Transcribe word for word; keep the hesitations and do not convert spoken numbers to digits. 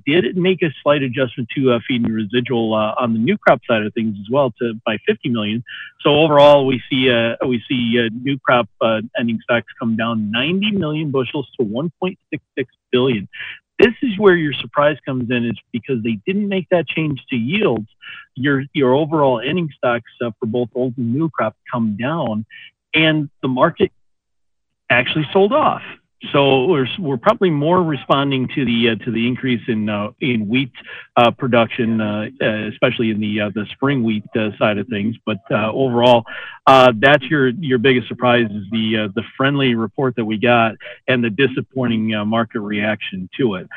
did make a slight adjustment to uh, feed and residual uh, on the new crop side of things as well to by fifty million. So overall, we see uh, we see uh, new crop uh, ending stocks come down ninety million bushels to one point six six billion. This is where your surprise comes in, is because they didn't make that change to yields. Your your overall ending stocks uh, for both old and new crop come down, and the market actually sold off. So we're we're probably more responding to the uh, to the increase in uh, in wheat uh, production, uh, uh, especially in the uh, the spring wheat uh, side of things. But uh, overall, uh, that's your your biggest surprise, is the uh, the friendly report that we got and the disappointing uh, market reaction to it.